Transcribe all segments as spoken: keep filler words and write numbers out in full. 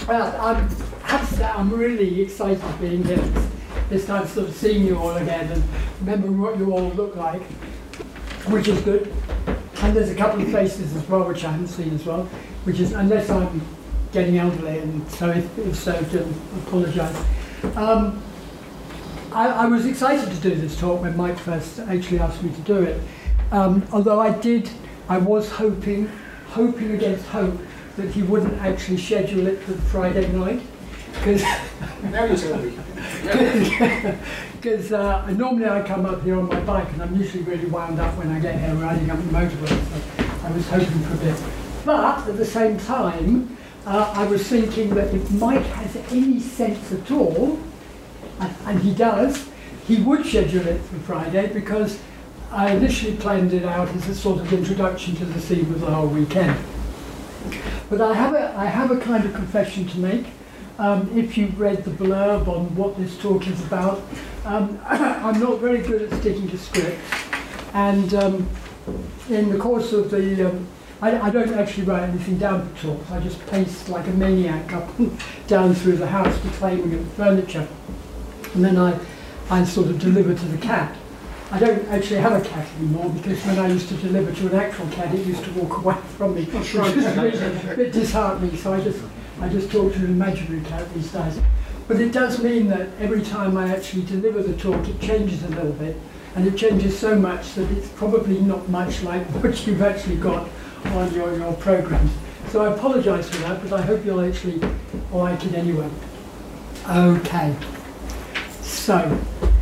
Well, I'm, I have to say, I'm really excited being here this, this time, sort of seeing you all again and remembering what you all look like, which is good. And there's a couple of faces as well, which I haven't seen as well, which is, unless I'm getting elderly, and so if, if so, do apologise. Um, I, I was excited to do this talk when Mike first actually asked me to do it. Um, although I did, I was hoping, hoping against hope, that he wouldn't actually schedule it for Friday night, because now you're telling me. Because uh, normally I come up here on my bike, and I'm usually really wound up when I get here riding up the motorway. So I was hoping for a bit, but at the same time, uh, I was thinking that if Mike has any sense at all, and, and he does, he would schedule it for Friday, because I initially planned it out as a sort of introduction to the theme of the whole weekend. But I have a, I have a kind of confession to make. Um, if you've read the blurb on what this talk is about, um, I'm not very good at sticking to scripts. And um, in the course of the, um, I, I don't actually write anything down for talks. I just pace like a maniac up and down through the house, declaiming at the furniture. And then I, I sort of deliver to the cat. I don't actually have a cat anymore, because when I used to deliver to an actual cat, it used to walk away from me, which was really a bit disheartening. So I just, I just talk to an imaginary cat these days. But it does mean that every time I actually deliver the talk, it changes a little bit, and it changes so much that it's probably not much like what you've actually got on your, your programs. So I apologise for that, but I hope you'll actually like it anyway. Okay. So,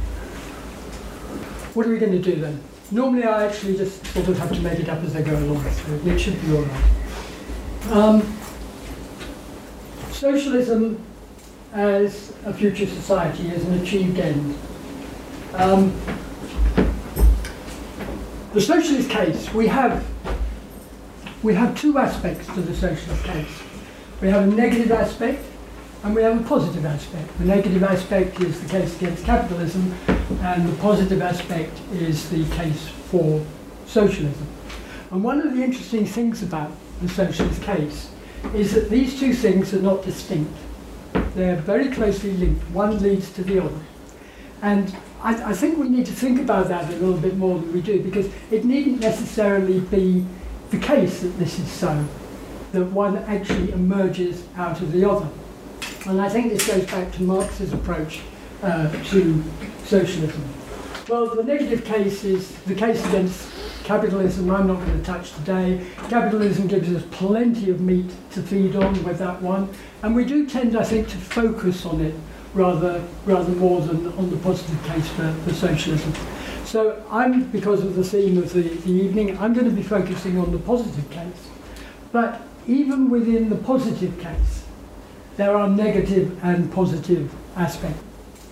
what are we going to do then? Normally I actually just sort of have to make it up as I go along, so it should be all right. Um, socialism as a future society is an achieved end. Um, the socialist case, we have, we have two aspects to the socialist case. We have a negative aspect, and we have a positive aspect. The negative aspect is the case against capitalism, and the positive aspect is the case for socialism. And one of the interesting things about the socialist case is that these two things are not distinct. They're very closely linked. One leads to the other. And I, I think we need to think about that a little bit more than we do, because it needn't necessarily be the case that this is so, that one actually emerges out of the other. And I think this goes back to Marx's approach uh, to socialism. Well, the negative case is the case against capitalism. I'm not going to touch today. Capitalism gives us plenty of meat to feed on with that one, and we do tend, I think, to focus on it rather rather more than on the positive case for, for socialism. So I'm, because of the theme of the, the evening, I'm going to be focusing on the positive case. But even within the positive case, there are negative and positive aspects.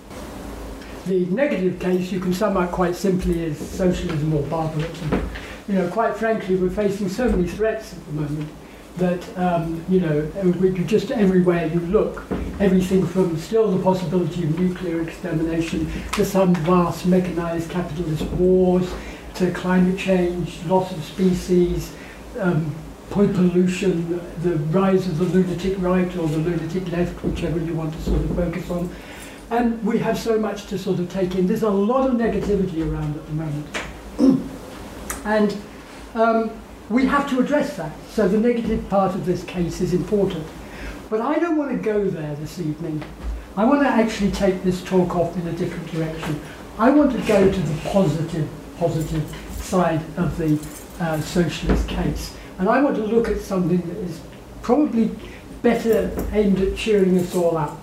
The negative case you can sum up quite simply as socialism or barbarism. You know, quite frankly, we're facing so many threats at the moment that, um, you know, we, just everywhere you look, everything from still the possibility of nuclear extermination to some vast mechanized capitalist wars, to climate change, loss of species, um, pollution, the rise of the lunatic right or the lunatic left, whichever you want to sort of focus on. And we have so much to sort of take in. There's a lot of negativity around at the moment. And um, we have to address that. So the negative part of this case is important. But I don't want to go there this evening. I want to actually take this talk off in a different direction. I want to go to the positive, positive side of the uh, socialist case. And I want to look at something that is probably better aimed at cheering us all up.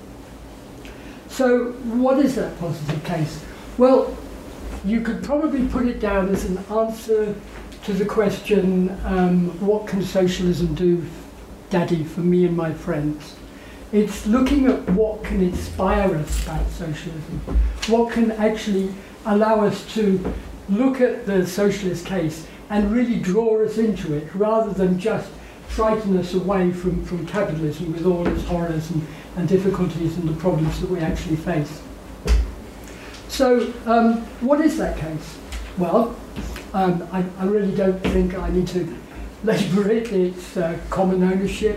So what is that positive case? Well, you could probably put it down as an answer to the question, um, what can socialism do, Daddy, for me and my friends? It's looking at what can inspire us about socialism, what can actually allow us to look at the socialist case and really draw us into it, rather than just frighten us away from, from capitalism with all its horrors and, and difficulties and the problems that we actually face. So, um, what is that case? Well, um, I, I really don't think I need to labour it. It's uh, common ownership,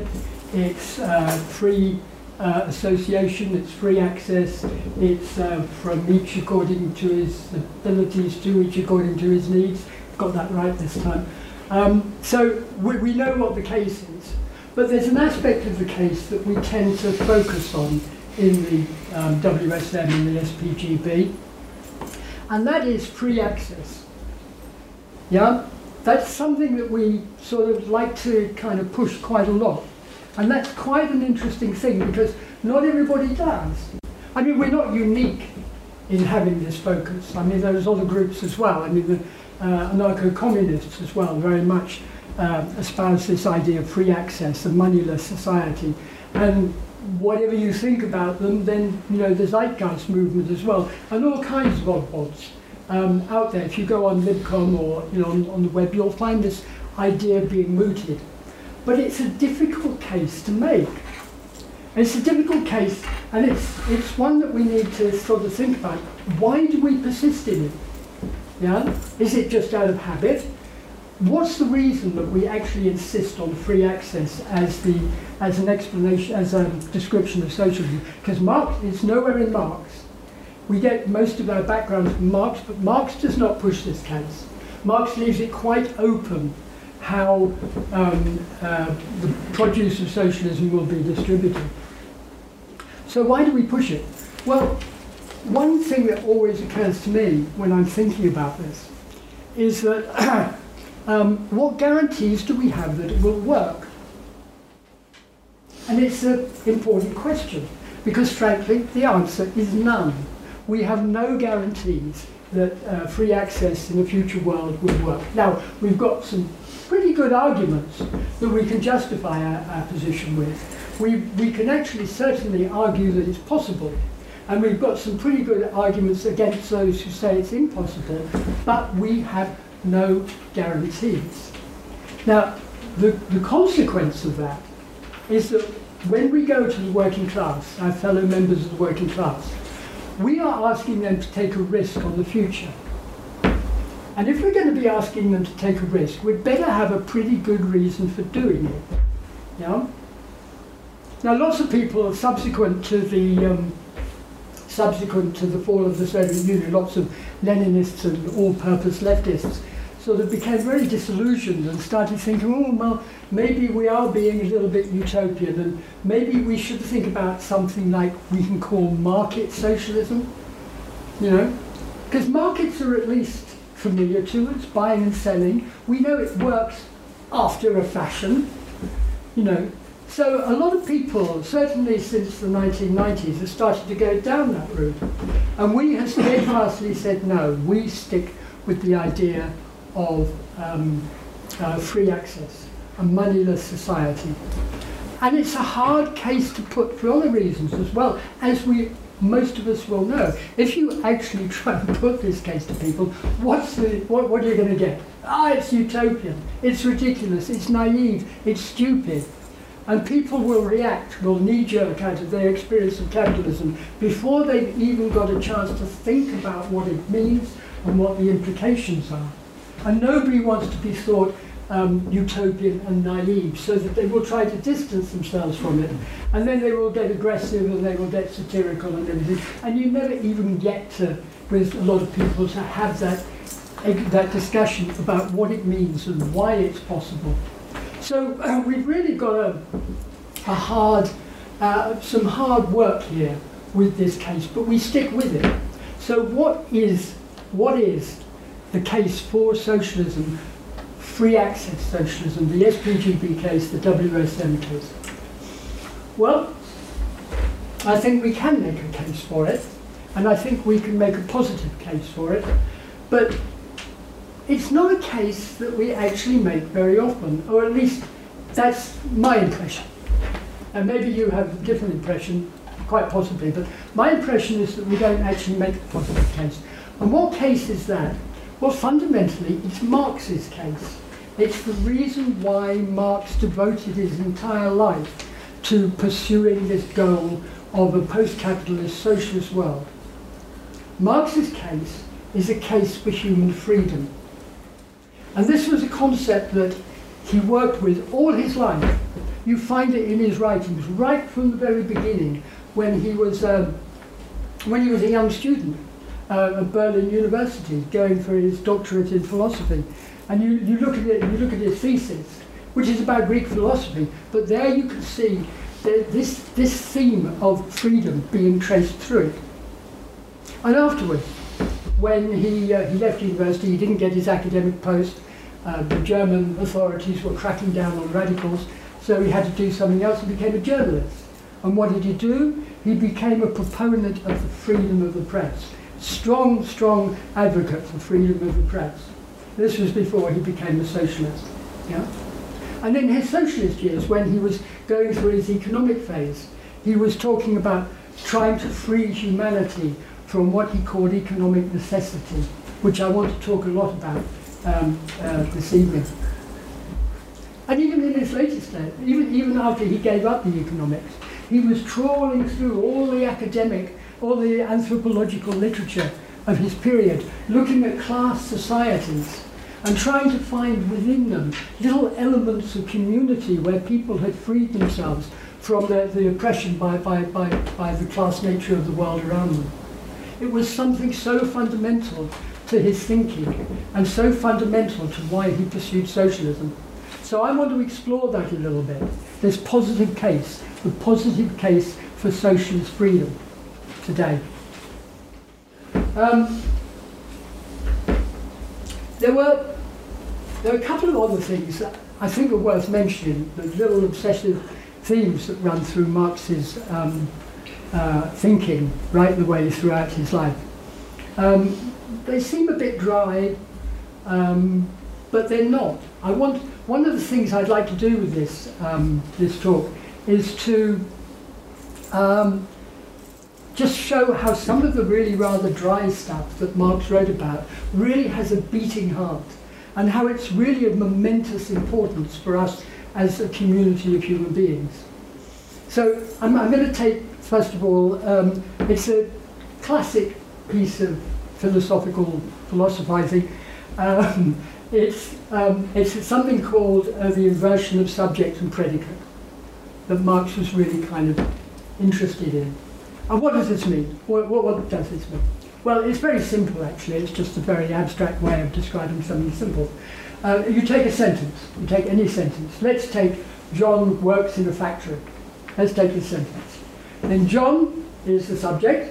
it's uh, free uh, association, it's free access, it's uh, from each according to his abilities, to each according to his needs. Got that right this time. Um, so we, we know what the case is, but there's an aspect of the case that we tend to focus on in the um, W S M and the S P G B, and that is free access. Yeah, that's something that we sort of like to kind of push quite a lot, and that's quite an interesting thing because not everybody does. I mean, we're not unique in having this focus. I mean, there's other groups as well. I mean, the uh, anarcho-communists as well very much uh, espouse this idea of free access, a moneyless society, and whatever you think about them, then, you know, the Zeitgeist movement as well, and all kinds of oddballs um, out there. If you go on Libcom or, you know, on, on the web, you'll find this idea being mooted. But it's a difficult case to make. It's a difficult case, and it's, it's one that we need to sort of think about. Why do we persist in it? Yeah? Is it just out of habit? What's the reason that we actually insist on free access as the as an explanation, as a description of socialism? Because Marx, it's nowhere in Marx. We get most of our background from Marx, but Marx does not push this case. Marx leaves it quite open how um, uh, the produce of socialism will be distributed. So why do we push it? Well, one thing that always occurs to me when I'm thinking about this is that Um, what guarantees do we have that it will work? And it's an important question, because frankly, the answer is none. We have no guarantees that uh, free access in a future world will work. Now, we've got some pretty good arguments that we can justify our, our position with. We, we can actually certainly argue that it's possible, and we've got some pretty good arguments against those who say it's impossible, but we have no guarantees. Now, the, the consequence of that is that when we go to the working class, our fellow members of the working class, we are asking them to take a risk on the future. And if we're going to be asking them to take a risk, we'd better have a pretty good reason for doing it. Yeah? Now, lots of people subsequent to the um, subsequent to the fall of the Soviet Union, lots of Leninists and all-purpose leftists sort of became very disillusioned and started thinking, oh, well, maybe we are being a little bit utopian, and maybe we should think about something like we can call market socialism, you know? Because markets are at least familiar to us, buying and selling. We know it works after a fashion, you know. So a lot of people, certainly since the nineteen nineties, have started to go down that route. And we have steadfastly said no, we stick with the idea of um, uh, free access, a moneyless society. And it's a hard case to put for other reasons as well, as we most of us will know. If you actually try and put this case to people, what's the, what, what are you going to get? Ah, it's utopian, it's ridiculous, it's naive, it's stupid. And people will react, will knee-jerk out of their experience of capitalism before they've even got a chance to think about what it means and what the implications are. And nobody wants to be thought um, utopian and naive, so that they will try to distance themselves from it. And then they will get aggressive and they will get satirical and everything. And you never even get to, with a lot of people, to have that, that discussion about what it means and why it's possible. So uh, we've really got a, a hard, uh, some hard work here with this case, but we stick with it. So what is, what is the case for socialism, free access socialism, the S P G B case, the W S M case? Well, I think we can make a case for it, and I think we can make a positive case for it, but it's not a case that we actually make very often, or at least that's my impression. And maybe you have a different impression, quite possibly, but my impression is that we don't actually make a positive case. And what case is that? Well, fundamentally, it's Marx's case. It's the reason why Marx devoted his entire life to pursuing this goal of a post-capitalist socialist world. Marx's case is a case for human freedom. And this was a concept that he worked with all his life. you find it in his writings right from the very beginning, when he was um, when he was a young student uh, at Berlin University, going for his doctorate in philosophy. And you, you look at it, you look at his thesis, which is about Greek philosophy, but there you can see that this this theme of freedom being traced through it. And afterwards, when he uh, he left university, he didn't get his academic post. Uh, the German authorities were cracking down on radicals, so he had to do something else and became a journalist. And what did he do? He became a proponent of the freedom of the press. Strong, strong advocate for freedom of the press. This was before he became a socialist. Yeah? And in his socialist years, when he was going through his economic phase, he was talking about trying to free humanity from what he called economic necessity, which I want to talk a lot about um, uh, this evening. And even in his latest day, even, even after he gave up the economics, he was trawling through all the academic, all the anthropological literature of his period, looking at class societies and trying to find within them little elements of community where people had freed themselves from the, the oppression by, by, by, by the class nature of the world around them. It was something so fundamental to his thinking and so fundamental to why he pursued socialism. So I want to explore that a little bit, this positive case, the positive case for socialist freedom today. Um, there were there are a couple of other things that I think are worth mentioning, the little obsessive themes that run through Marx's um, uh, thinking right the way throughout his life. Um, they seem a bit dry, um, but they're not. I want one of the things I'd like to do with this um, this talk is to um, just show how some of the really rather dry stuff that Marx wrote about really has a beating heart, and how it's really of momentous importance for us as a community of human beings. So I'm, I'm going to take, first of all, um, it's a classic piece of philosophical philosophizing. Um, it's, um, it's something called uh, the inversion of subject and predicate that Marx was really kind of interested in. And what does this mean? What, what, what does this mean? Well, it's very simple, actually. It's just a very abstract way of describing something simple. Uh, you take a sentence. You take any sentence. Let's take John works in a factory. Let's take this sentence. Then John is the subject,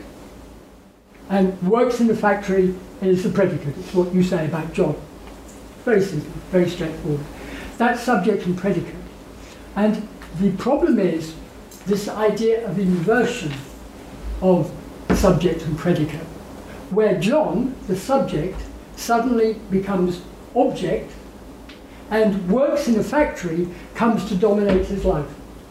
and works in the factory is the predicate. It's what you say about John. Very simple, very straightforward. That's subject and predicate. And the problem is this idea of inversion of subject and predicate, where John, the subject, suddenly becomes object, and works in a factory comes to dominate his life.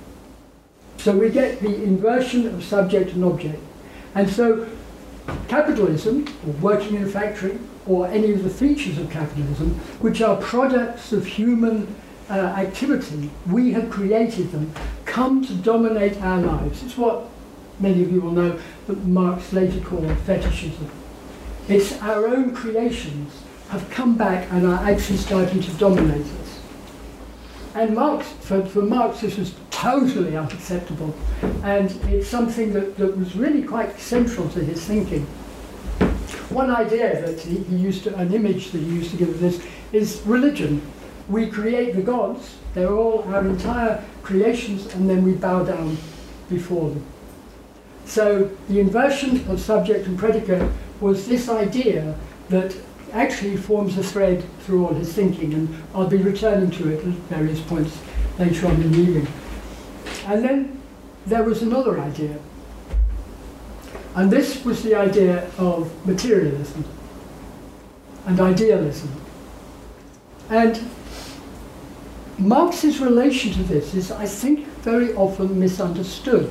So we get the inversion of subject and object. And so capitalism, or working in a factory, or any of the features of capitalism, which are products of human uh, activity, we have created them, come to dominate our lives. It's what many of you will know that Marx later called fetishism. It's our own creations have come back and are actually starting to dominate us. And Marx, for, for Marx, this was totally unacceptable, and it's something that, that was really quite central to his thinking. One idea that he, he used to, an image that he used to give of this, is religion. We create the gods, they're all our entire creations, and then we bow down before them. So the inversion of subject and predicate was this idea that actually forms a thread through all his thinking, and I'll be returning to it at various points later on in the evening. And then there was another idea, and this was the idea of materialism and idealism. And Marx's relation to this is, I think, very often misunderstood.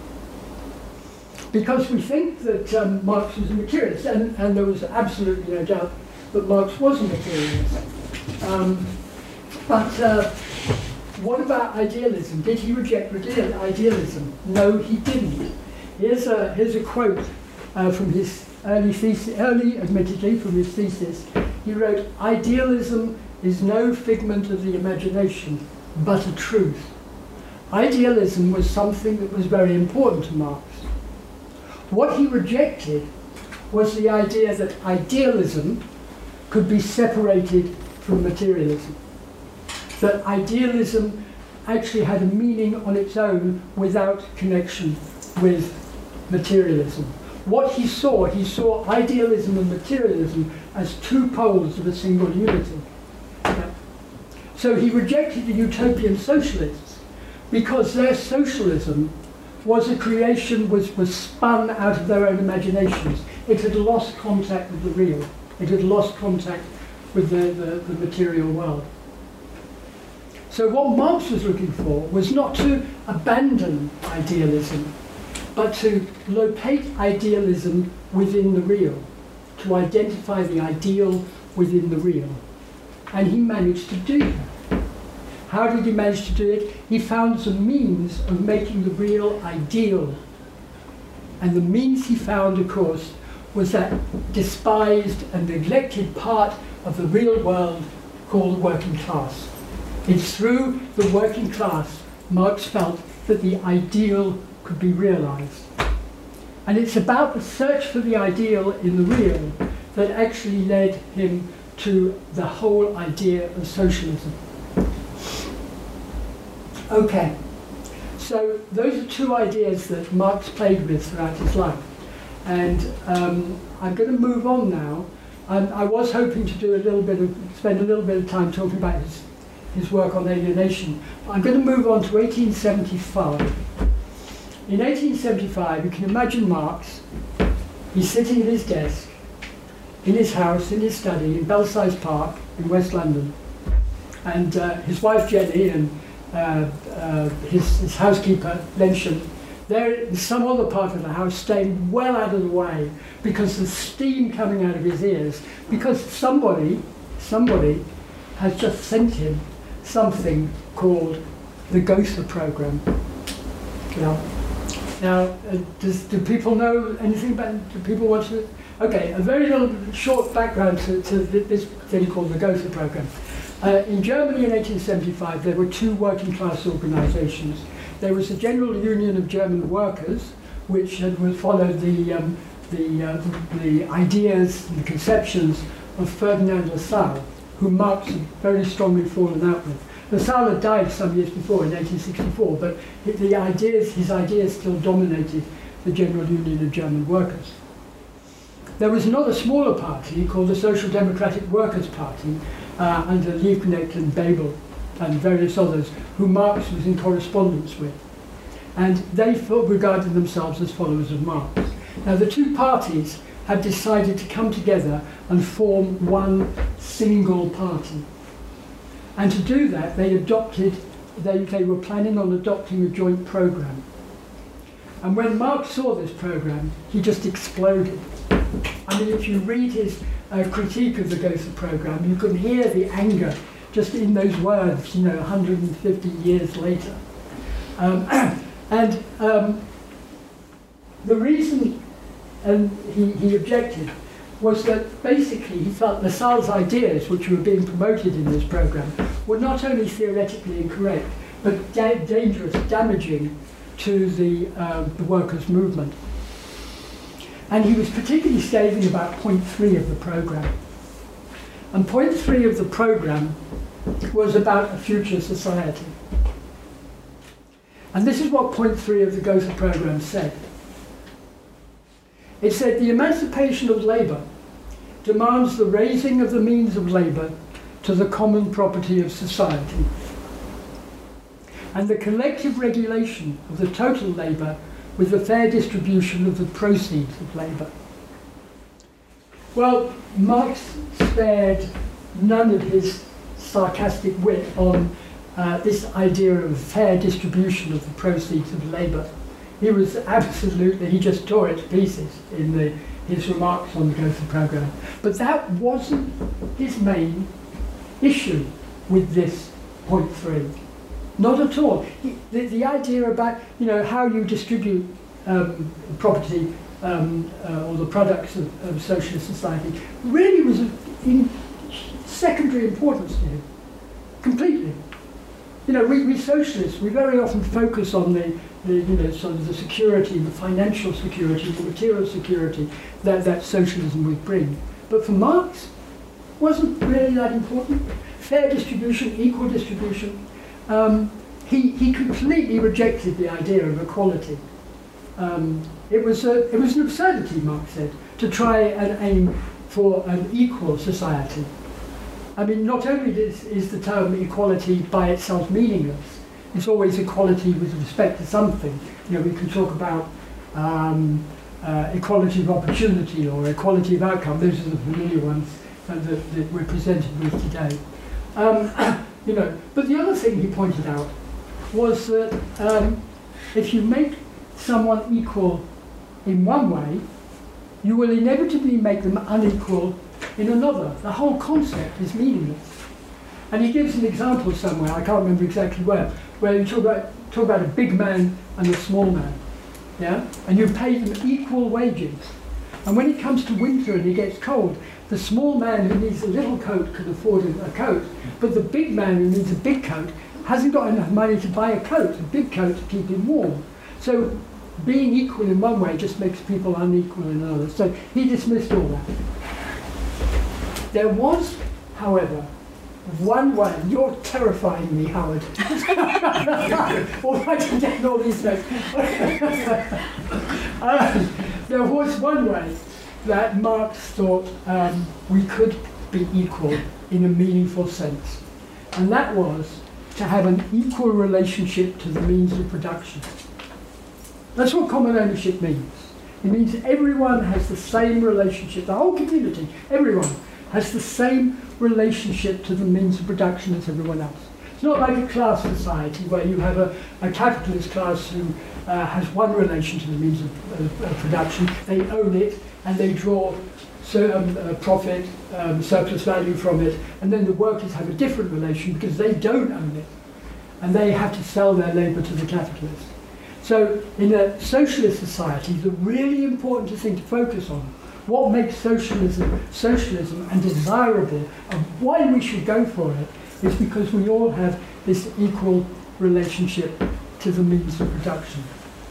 Because we think that um, Marx was a materialist, and, and there was absolutely no doubt that Marx was a materialist. Um, but uh, what about idealism? Did he reject idealism? No, he didn't. Here's a, here's a quote uh, from his early thesis, early, admittedly, from his thesis. He wrote, "Idealism is no figment of the imagination, but a truth. Idealism was something that was very important to Marx. What he rejected was the idea that idealism could be separated from materialism. That idealism actually had a meaning on its own without connection with materialism. What he saw, he saw idealism and materialism as two poles of a single unity. Yeah. So he rejected the utopian socialists because their socialism was a creation which was spun out of their own imaginations. It had lost contact with the real. It had lost contact with the, the, the material world. So what Marx was looking for was not to abandon idealism, but to locate idealism within the real, to identify the ideal within the real. And he managed to do that. How did he manage to do it? He found some means of making the real ideal. And the means he found, of course, was that despised and neglected part of the real world called the working class. It's through the working class Marx felt that the ideal could be realized. And it's about the search for the ideal in the real that actually led him to the whole idea of socialism. Okay, so those are two ideas that Marx played with throughout his life. And um, I'm going to move on now. Um, I was hoping to do a little bit of, spend a little bit of time talking about his, his work on alienation. I'm going to move on to eighteen seventy-five. In eighteen seventy-five, you can imagine Marx, he's sitting at his desk, in his house, in his study, in Belsize Park, in West London. And uh, his wife Jenny and uh, uh, his, his housekeeper, Lenchen, they're in some other part of the house, staying well out of the way because the steam coming out of his ears, because somebody, somebody has just sent him something called the Gotha program. Now, now uh, does, do people know anything about it? Do people want to? Okay, a very little short background to, to this thing called the Gotha program. Uh, in Germany in eighteen seventy-five, there were two working class organizations. There was the General Union of German Workers, which had followed the, um, the, uh, the ideas and the conceptions of Ferdinand Lassalle, who Marx had very strongly fallen out with. Lassalle had died some years before, in eighteen sixty-four, but the ideas, his ideas still dominated the General Union of German Workers. There was another smaller party called the Social Democratic Workers' Party, uh, under Liebknecht and Bebel and various others, who Marx was in correspondence with. And they regarded themselves as followers of Marx. Now, the two parties had decided to come together and form one single party. And to do that, they adopted, they, they were planning on adopting a joint program. And when Marx saw this program, he just exploded. I mean, if you read his uh, critique of the Gotha program, you can hear the anger just in those words, you know, one hundred fifty years later. Um, and um, the reason um, he, he objected was that basically he felt Lassalle's ideas, which were being promoted in this program, were not only theoretically incorrect, but da dangerous, damaging to the, uh, the workers' movement. And he was particularly scathing about point three of the program. And point three of the program was about a future society. And this is what point three of the Gotha program said. It said, the emancipation of labour demands the raising of the means of labour to the common property of society, and the collective regulation of the total labour with the fair distribution of the proceeds of labour. Well, Marx spared none of his sarcastic wit on uh, this idea of fair distribution of the proceeds of labour. He was absolutely, he just tore it to pieces in the, his remarks on the Gotha program. But that wasn't his main issue with this point three. Not at all. He, the, the idea about, you know, how you distribute um, property um, uh, or the products of, of socialist society really was of in secondary importance to him, completely. you know, we, we socialists, we very often focus on the, the, you know, sort of the security, the financial security, the material security that, that socialism would bring. But for Marx, wasn't really that important. Fair distribution, equal distribution. Um, he, he completely rejected the idea of equality. Um, it, was a, it was an absurdity, Marx said, to try and aim for an equal society. I mean, not only is, is the term equality by itself meaningless, it's always equality with respect to something. You know, we can talk about um, uh, equality of opportunity or equality of outcome. Those are the familiar ones uh, that, that we're presented with today. Um, you know, but the other thing he pointed out was that um, if you make someone equal in one way, you will inevitably make them unequal in another. The whole concept is meaningless. And he gives an example somewhere, I can't remember exactly where, where you talk about, talk about a big man and a small man, yeah? And you pay them equal wages. And when it comes to winter and it gets cold, the small man who needs a little coat can afford a, a coat, but the big man who needs a big coat hasn't got enough money to buy a coat, a big coat to keep him warm. So being equal in one way just makes people unequal in another. So he dismissed all that. There was, however, one way. You're terrifying me, Howard. All writing down all these notes. uh, there was one way that Marx thought um, we could be equal in a meaningful sense, and that was to have an equal relationship to the means of production. That's what common ownership means. It means everyone has the same relationship, the whole community, everyone has the same relationship to the means of production as everyone else. It's not like a class society where you have a, a capitalist class who uh, has one relation to the means of, of, of production. They own it and they draw so, um, uh, profit, um, surplus value from it, and then the workers have a different relation because they don't own it and they have to sell their labour to the capitalist. So in a socialist society, the really important thing to focus on, what makes socialism socialism and desirable, and why we should go for it, is because we all have this equal relationship to the means of production.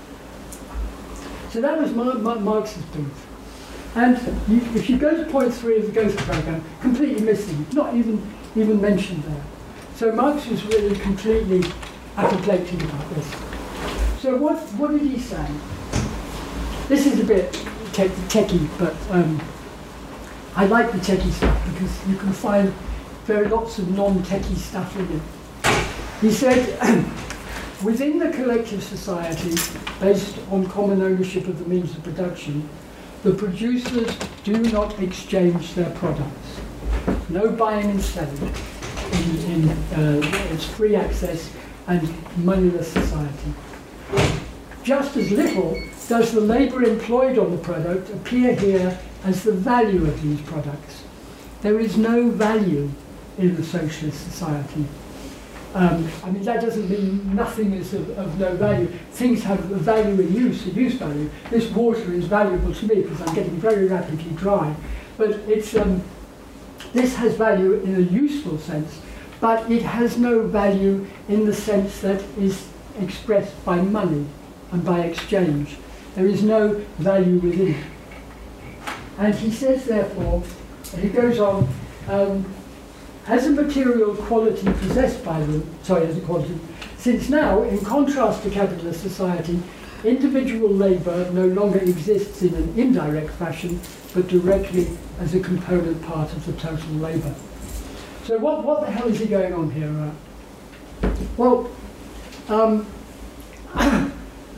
So that was Mar Mar Marx's belief. And you, if you go to point three of the Gotha programme, completely missing, not even, even mentioned there. So Marx was really completely apoplectic about this. So what, what did he say? This is a bit te techie, but um, I like the techie stuff because you can find very lots of non-techie stuff in it. He said, within the collective society based on common ownership of the means of production, the producers do not exchange their products. No buying and selling. In, in, uh, it's free access and moneyless society. Just as little does the labour employed on the product appear here as the value of these products. There is no value in the socialist society. Um, I mean, that doesn't mean nothing is of, of no value. Things have a value in use, a use value. This water is valuable to me because I'm getting very rapidly dry. But it's, um, this has value in a useful sense, but it has no value in the sense that is expressed by money and by exchange. There is no value within it. And he says, therefore, and he goes on, um, as a material quality possessed by them, sorry, as a quality, since now, in contrast to capitalist society, individual labour no longer exists in an indirect fashion, but directly as a component part of the total labour. So what, what the hell is he going on here? Uh, well, um, I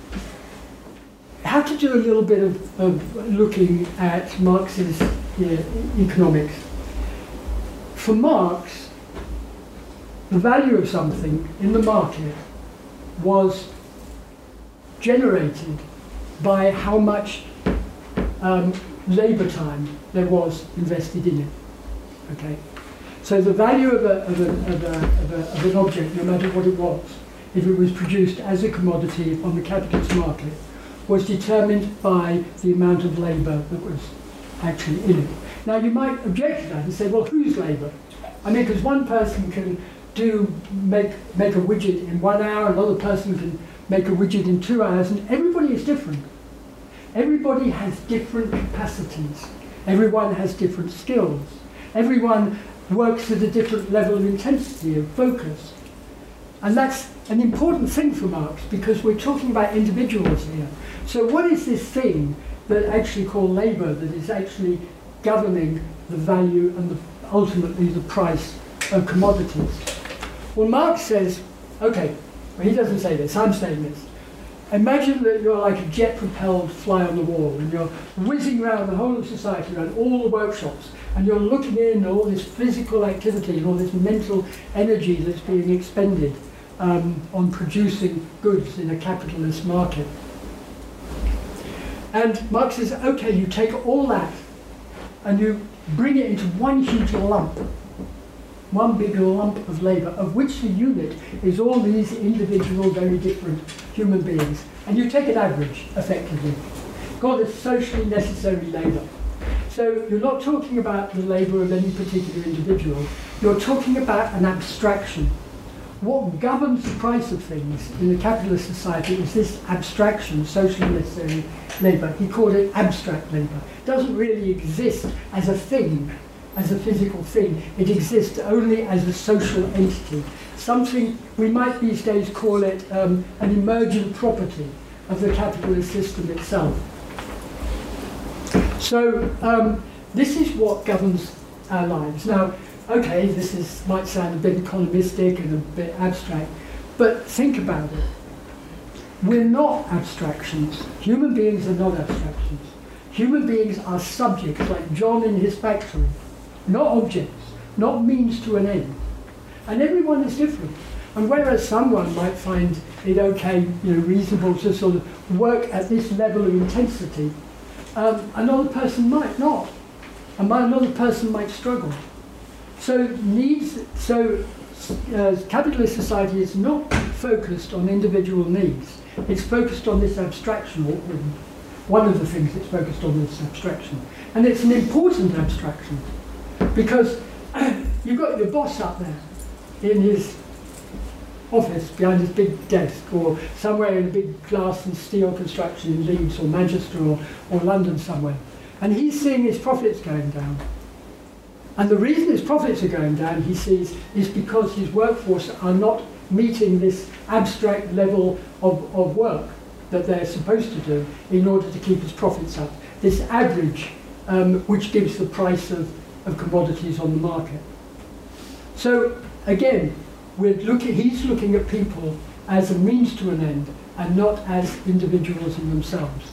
have to do a little bit of, of looking at Marx's yeah, economics. For Marx, the value of something in the market was generated by how much um, labour time there was invested in it. Okay, so the value of, a, of, a, of, a, of, a, of an object, no matter what it was, if it was produced as a commodity on the capitalist market, was determined by the amount of labour that was actually in it. Now you might object to that and say, well, whose labour? I mean, because one person can do make, make a widget in one hour, another person can make a widget in two hours, and everybody is different. Everybody has different capacities. Everyone has different skills. Everyone works at a different level of intensity, of focus. And that's an important thing for Marx, because we're talking about individuals here. So what is this thing that actually called labour that is actually governing the value and the, ultimately the price of commodities? Well, Marx says, okay, well, he doesn't say this, I'm saying this. Imagine that you're like a jet-propelled fly on the wall, and you're whizzing around the whole of society, around all the workshops, and you're looking in at all this physical activity and all this mental energy that's being expended um, on producing goods in a capitalist market. And Marx says, okay, you take all that and you bring it into one huge lump, one big lump of labour, of which the unit is all these individual, very different human beings. And you take an average, effectively, called it socially necessary labour. So you're not talking about the labour of any particular individual, you're talking about an abstraction. What governs the price of things in a capitalist society is this abstraction, socially necessary labour. He called it abstract labour. It doesn't really exist as a thing, as a physical thing. It exists only as a social entity. Something, we might these days call it um, an emergent property of the capitalist system itself. So um, this is what governs our lives. Now, okay, this is, might sound a bit economistic and a bit abstract, but think about it. We're not abstractions. Human beings are not abstractions. Human beings are subjects, like John in his factory, not objects, not means to an end. And everyone is different. And whereas someone might find it okay, you know, reasonable to sort of work at this level of intensity, um, another person might not. And another person might struggle. So needs, so uh, capitalist society is not focused on individual needs. It's focused on this abstraction, or one of the things it's focused on is this abstraction. And it's an important abstraction, because you've got your boss up there in his office behind his big desk, or somewhere in a big glass and steel construction in Leeds or Manchester or, or London somewhere. And he's seeing his profits going down. And the reason his profits are going down, he sees, is because his workforce are not meeting this abstract level of, of work that they're supposed to do in order to keep his profits up. This average, um, which gives the price of, of commodities on the market. So again, we're looking, he's looking at people as a means to an end and not as individuals in themselves.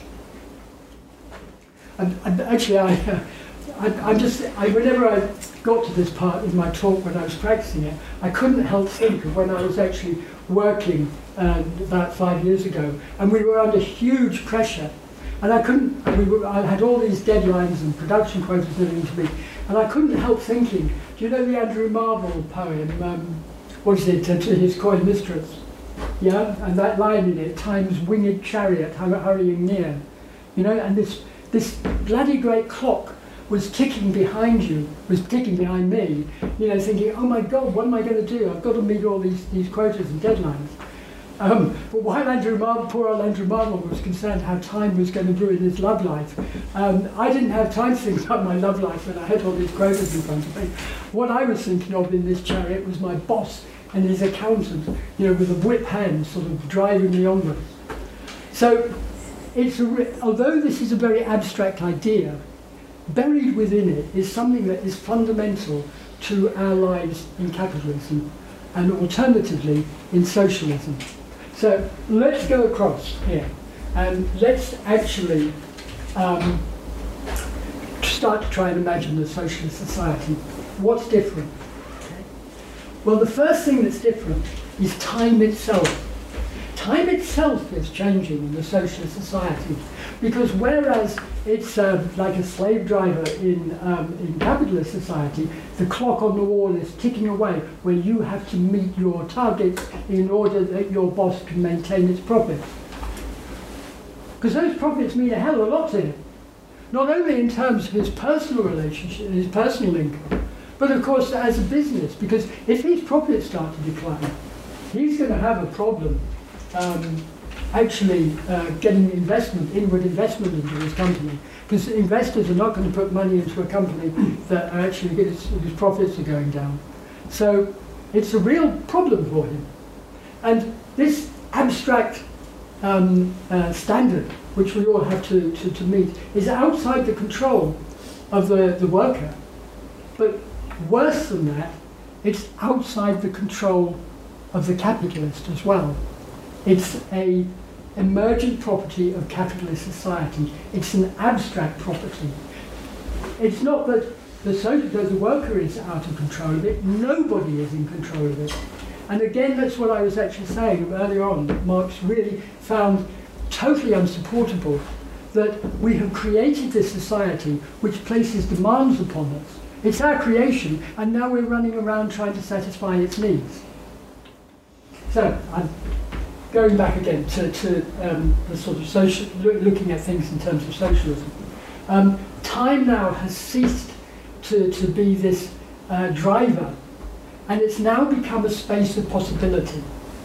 And, and actually, I, uh, I, I just, I, whenever I got to this part in my talk when I was practicing it, I couldn't help think of when I was actually working uh, about five years ago, and we were under huge pressure, and I couldn't, we were, I had all these deadlines and production quotas and everything to meet, and I couldn't help thinking, do you know the Andrew Marvell poem, um, what is it, to, to his coy mistress? Yeah, and that line in it, time's winged chariot hurrying near, you know, and this, this bloody great clock was ticking behind you, was ticking behind me, you know, thinking, oh my God, what am I going to do? I've got to meet all these, these quotas and deadlines. Um, but while Andrew Marvell, poor old Andrew Marvell was concerned how time was going to ruin his love life, um, I didn't have time to think about my love life when I had all these quotas in front of me. What I was thinking of in this chariot was my boss and his accountant, you know, with a whip hand sort of driving me onwards. So, it's a re although this is a very abstract idea, buried within it is something that is fundamental to our lives in capitalism and alternatively in socialism. So let's go across here and let's actually um, start to try and imagine the socialist society. What's different? Okay. Well, the first thing that's different is time itself. Time itself is changing in the socialist society, because whereas it's um, like a slave driver in, um, in capitalist society, the clock on the wall is ticking away where you have to meet your targets in order that your boss can maintain its profits. Because those profits mean a hell of a lot to him. Not only in terms of his personal relationship, his personal income, But of course, as a business, because if his profits start to decline, he's going to have a problem um, actually uh, getting investment, inward investment into his company, because investors are not going to put money into a company that are actually its, its profits are going down. So it's a real problem for him. And this abstract um, uh, standard, which we all have to, to, to meet, is outside the control of the, the worker. But worse than that, it's outside the control of the capitalist as well. It's a emergent property of capitalist society. It's an abstract property. It's not that the, social, that the worker is out of control of it. Nobody is in control of it. And again, that's what I was actually saying earlier on, that Marx really found totally unsupportable, that we have created this society which places demands upon us. It's our creation, and now we're running around trying to satisfy its needs. So, I'm going back again to, to um, the sort of social, looking at things in terms of socialism. Um, time now has ceased to, to be this uh, driver, and it's now become a space of possibility.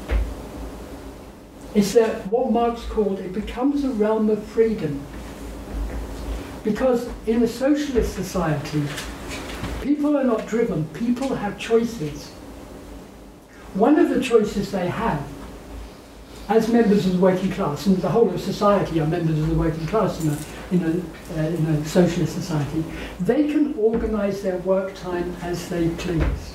It's that what Marx called, it becomes a realm of freedom. Because in a socialist society, people are not driven, people have choices. One of the choices they have, as members of the working class, and the whole of society are members of the working class in a, in a, uh, in a socialist society, they can organise their work time as they please.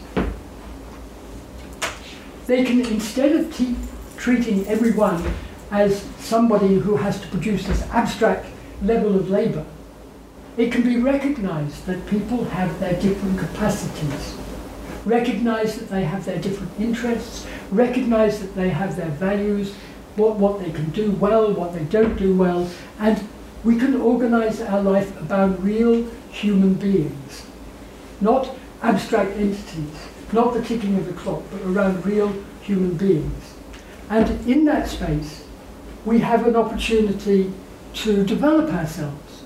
They can, instead of te treating everyone as somebody who has to produce this abstract level of labour, it can be recognised that people have their different capacities, recognise that they have their different interests, recognise that they have their values, what, what they can do well, what they don't do well, and we can organise our life about real human beings, not abstract entities, not the ticking of the clock, but around real human beings. And in that space, we have an opportunity to develop ourselves.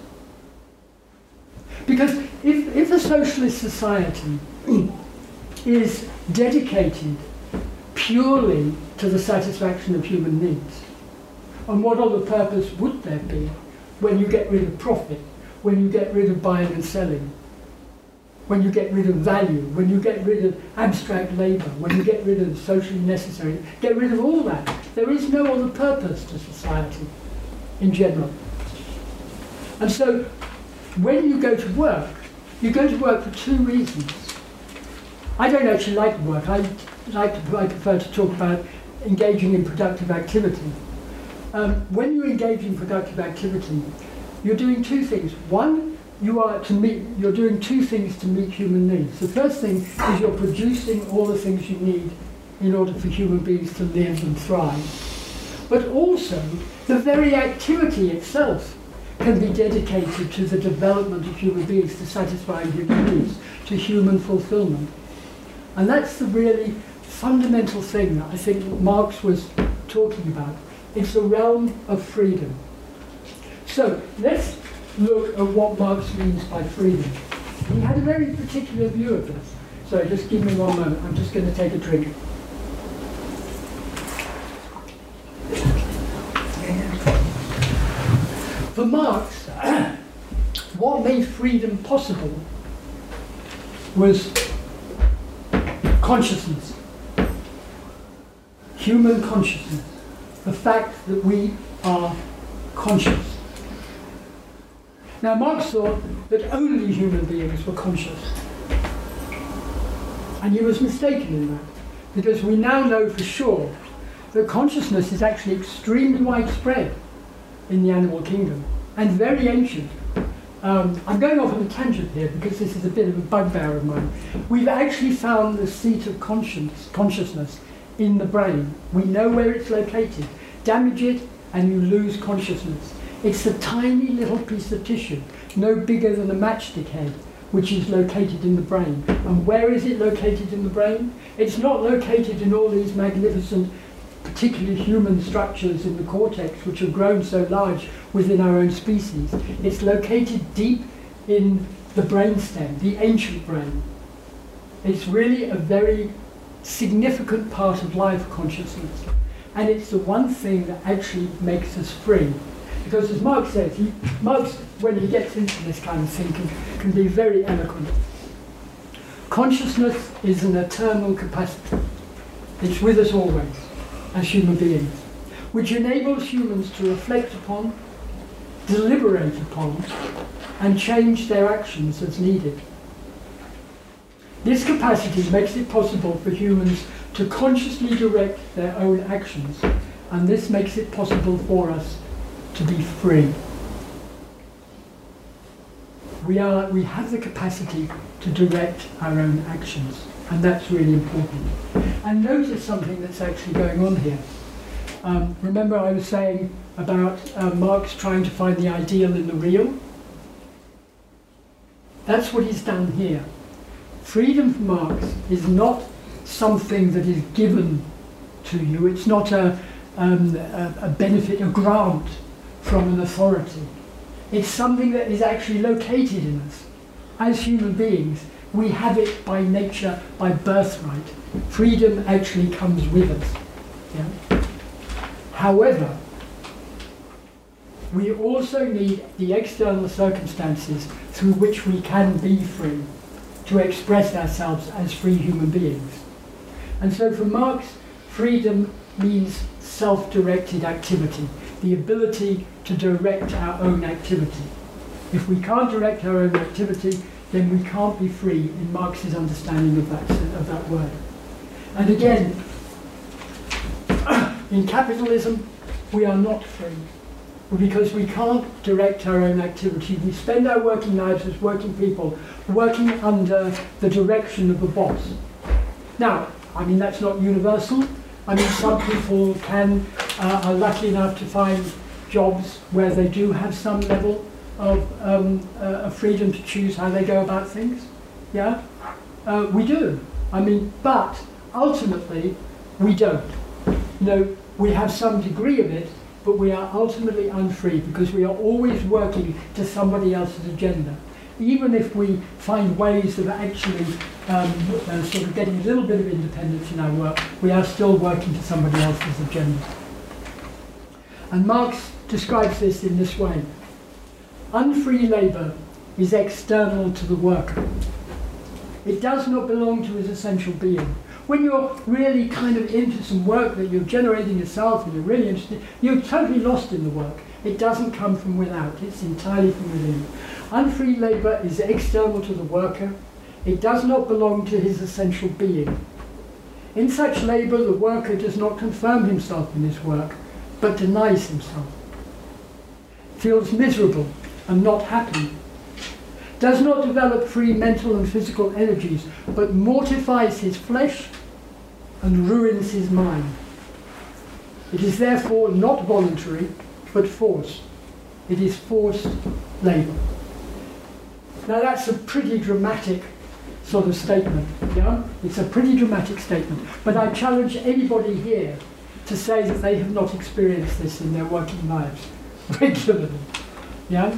Because if, if a socialist society is dedicated purely to the satisfaction of human needs, and what other purpose would there be when you get rid of profit, when you get rid of buying and selling, when you get rid of value, when you get rid of abstract labour, when you get rid of socially necessary, get rid of all that. There is no other purpose to society in general. And so when you go to work, you go to work for two reasons. I don't actually like work. I, like to, I prefer to talk about engaging in productive activity. Um, when you engage in productive activity, you're doing two things. One, you are to meet, you're doing two things to meet human needs. The first thing is you're producing all the things you need in order for human beings to live and thrive. But also, the very activity itself can be dedicated to the development of human beings, to satisfying human needs, to human fulfillment. And that's the really fundamental thing that I think Marx was talking about. It's a realm of freedom. So let's look at what Marx means by freedom. He had a very particular view of this. So just give me one moment. I'm just going to take a drink. For Marx, what made freedom possible was consciousness, human consciousness, the fact that we are conscious. Now, Marx thought that only human beings were conscious. And he was mistaken in that, because we now know for sure that consciousness is actually extremely widespread in the animal kingdom, and very ancient. Um, I'm going off on a tangent here because this is a bit of a bugbear of mine. We've actually found the seat of conscience, consciousness in the brain. We know where it's located. Damage it and you lose consciousness. It's a tiny little piece of tissue, no bigger than a matchstick head, which is located in the brain. And where is it located in the brain? It's not located in all these magnificent, particularly human structures in the cortex, which have grown so large within our own species. It's located deep in the brainstem, the ancient brain. It's really a very significant part of life consciousness. And it's the one thing that actually makes us free. Because as Marx says, he, Marx, when he gets into this kind of thing, can, can be very eloquent. Consciousness is an eternal capacity. It's with us always, as human beings, which enables humans to reflect upon, deliberate upon, and change their actions as needed. This capacity makes it possible for humans to consciously direct their own actions, and this makes it possible for us to be free. We, are, we have the capacity to direct our own actions, and that's really important. And notice something that's actually going on here. Um, remember I was saying about uh, Marx trying to find the ideal in the real? That's what he's done here. Freedom for Marx is not something that is given to you. It's not a, um, a, a benefit, a grant from an authority. It's something that is actually located in us. As human beings, we have it by nature, by birthright. Freedom actually comes with us. Yeah? However, we also need the external circumstances through which we can be free, to express ourselves as free human beings. And so for Marx, freedom means self-directed activity, the ability to direct our own activity. If we can't direct our own activity, then we can't be free in Marx's understanding of that, of that word. And again, in capitalism, we are not free, because we can't direct our own activity. We spend our working lives as working people, working under the direction of a boss. Now, I mean, that's not universal. I mean, some people can, uh, are lucky enough to find jobs where they do have some level of, um, uh, of freedom to choose how they go about things. Yeah? Uh, we do. I mean, but ultimately, we don't. You know, we have some degree of it, but we are ultimately unfree because we are always working to somebody else's agenda. Even if we find ways of actually um, uh, sort of getting a little bit of independence in our work, we are still working to somebody else's agenda. And Marx describes this in this way. Unfree labour is external to the worker. It does not belong to his essential being. When you're really kind of into some work that you're generating yourself and you're really interested, you're totally lost in the work. It doesn't come from without, it's entirely from within. Unfree labour is external to the worker. It does not belong to his essential being. In such labour, the worker does not confirm himself in his work, but denies himself. Feels miserable and not happy. Does not develop free mental and physical energies, but mortifies his flesh and ruins his mind. It is therefore not voluntary, but forced. It is forced labour. Now that's a pretty dramatic sort of statement, yeah? It's a pretty dramatic statement, but I challenge anybody here to say that they have not experienced this in their working lives regularly, yeah?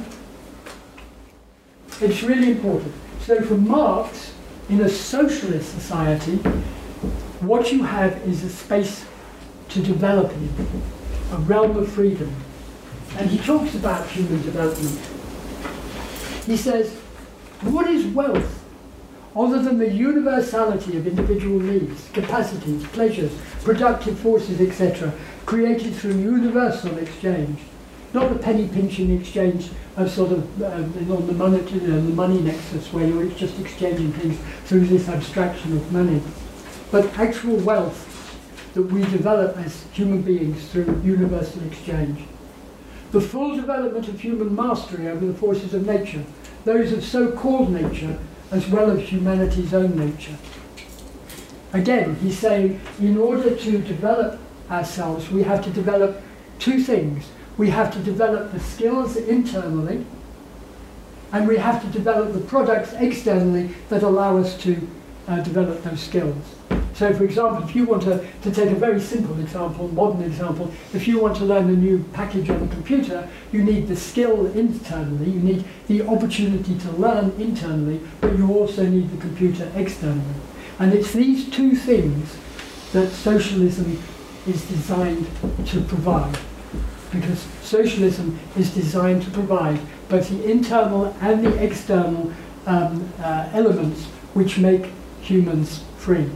It's really important. So for Marx, in a socialist society, what you have is a space to develop in, a realm of freedom. And he talks about human development. He says, what is wealth other than the universality of individual needs, capacities, pleasures, productive forces, et cetera, created through universal exchange? Not the penny pinching exchange of sort of um, on the money, you know, the money nexus where you're just exchanging things through this abstraction of money, but actual wealth that we develop as human beings through universal exchange. The full development of human mastery over the forces of nature, those of so-called nature as well as humanity's own nature. Again, he's saying in order to develop ourselves, we have to develop two things. We have to develop the skills internally, and we have to develop the products externally that allow us to uh, develop those skills. So for example, if you want to, to take a very simple example, modern example, if you want to learn a new package on a computer, you need the skill internally, you need the opportunity to learn internally, but you also need the computer externally. And it's these two things that socialism is designed to provide. Because socialism is designed to provide both the internal and the external um, uh, elements which make humans free.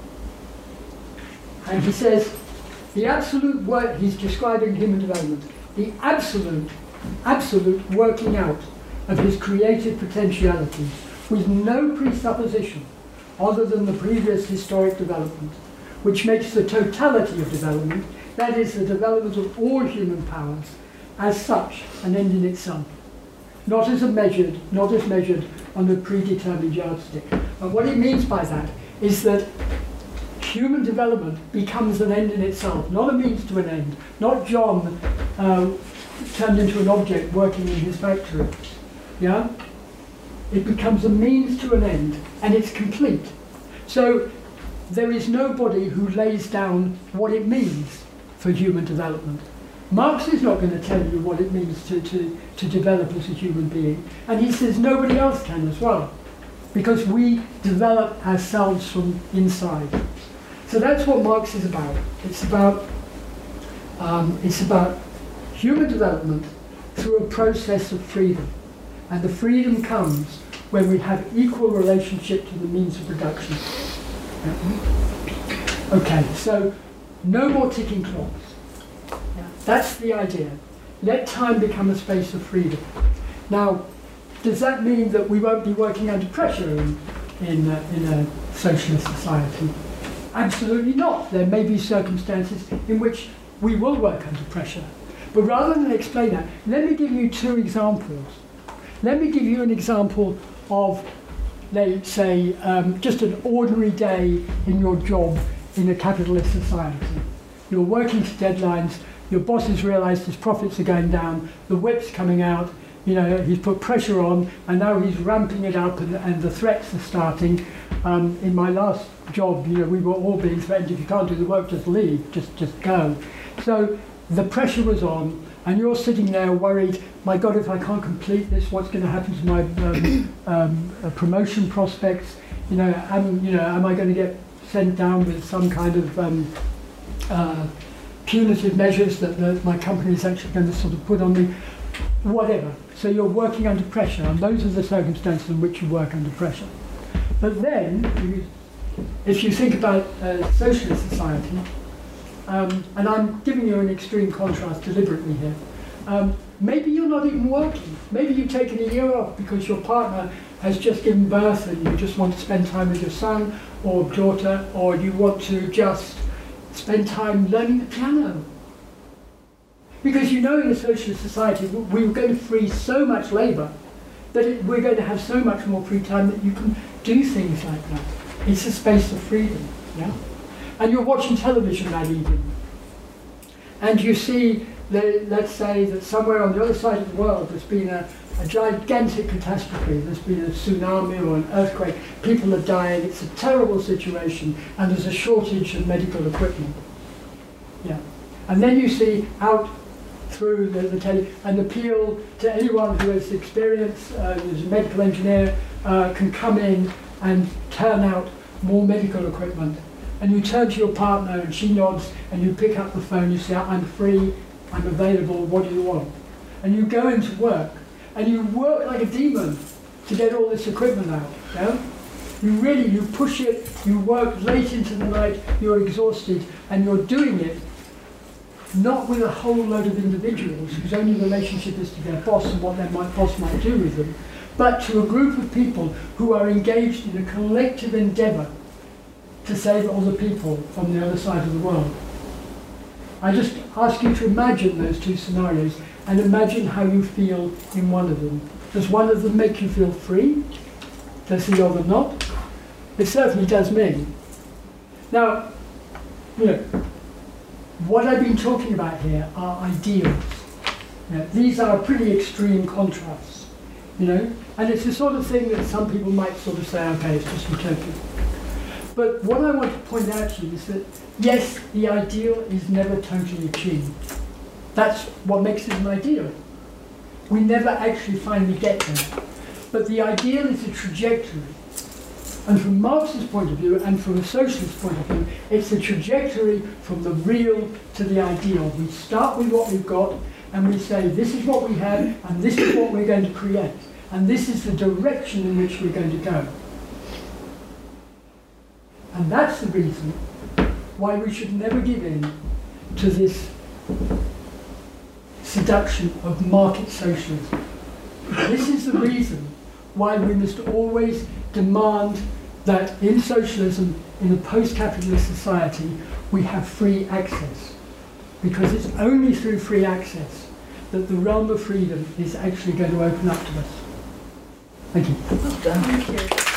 And he says, the absolute work, he's describing human development, the absolute, absolute working out of his creative potentialities with no presupposition other than the previous historic development, which makes the totality of development, that is, the development of all human powers, as such an end in itself, not as a measured, not as measured on a predetermined yardstick. And what he means by that is that human development becomes an end in itself, not a means to an end, not John uh, turned into an object working in his factory. Yeah? It becomes a means to an end, and it's complete. So there is nobody who lays down what it means for human development. Marx is not going to tell you what it means to, to, to develop as a human being, and he says nobody else can as well, because we develop ourselves from inside. So that's what Marx is about. It's about, um, it's about human development through a process of freedom. And the freedom comes when we have equal relationship to the means of production. Yeah. Okay, so no more ticking clocks. Yeah. That's the idea. Let time become a space of freedom. Now, does that mean that we won't be working under pressure in, in, uh, in a socialist society? Absolutely not. There may be circumstances in which we will work under pressure. But rather than explain that, let me give you two examples. Let me give you an example of, let's say, um, just an ordinary day in your job in a capitalist society. You're working to deadlines, your boss has realised his profits are going down, the whip's coming out, you know, he's put pressure on, and now he's ramping it up, and, and the threats are starting. Um, in my last job, you know, we were all being threatened, if you can't do the work, just leave, just, just go. So the pressure was on, and you're sitting there worried, my God, if I can't complete this, what's going to happen to my um, um, uh, promotion prospects? You know, am, you know, am I going to get sent down with some kind of um, uh, punitive measures that, that my company is actually going to sort of put on me? Whatever. So you're working under pressure, and those are the circumstances in which you work under pressure. But then, you, if you think about a socialist society, um, and I'm giving you an extreme contrast deliberately here, um, maybe you're not even working. Maybe you've taken a year off because your partner has just given birth and you just want to spend time with your son or daughter, or you want to just spend time learning the piano. Because you know, in a socialist society, we're going to free so much labour that it, we're going to have so much more free time that you can do things like that. It's a space of freedom, yeah? And you're watching television that evening, and you see, the, let's say that somewhere on the other side of the world there's been a, a gigantic catastrophe, there's been a tsunami or an earthquake, people are dying, it's a terrible situation, and there's a shortage of medical equipment. Yeah. And then you see out through the, the telly an appeal to anyone who has experience, uh, who's a medical engineer, uh, can come in and turn out more medical equipment. And you turn to your partner and she nods, and you pick up the phone, you say, I'm free, I'm available, what do you want? And you go into work, and you work like a demon to get all this equipment out. Yeah? You really, you push it, you work late into the night, you're exhausted, and you're doing it not with a whole load of individuals whose only relationship is to their boss and what their boss might do with them, but to a group of people who are engaged in a collective endeavour to save all the people from the other side of the world. I just ask you to imagine those two scenarios and imagine how you feel in one of them. Does one of them make you feel free? Does the other not? It certainly does me. Now, you know, what I've been talking about here are ideals. You know, these are pretty extreme contrasts, you know, and it's the sort of thing that some people might sort of say, okay, it's just utopian. But what I want to point out to you is that, yes, the ideal is never totally achieved. That's what makes it an ideal. We never actually finally get there. But the ideal is a trajectory And from Marx's point of view, and from a socialist point of view, it's a trajectory from the real to the ideal. We start with what we've got, and we say, this is what we have, and this is what we're going to create. And this is the direction in which we're going to go. And that's the reason why we should never give in to this seduction of market socialism. This is the reason why we must always demand that in socialism, in a post-capitalist society, we have free access. Because it's only through free access that the realm of freedom is actually going to open up to us. Thank you. Well done. Thank you.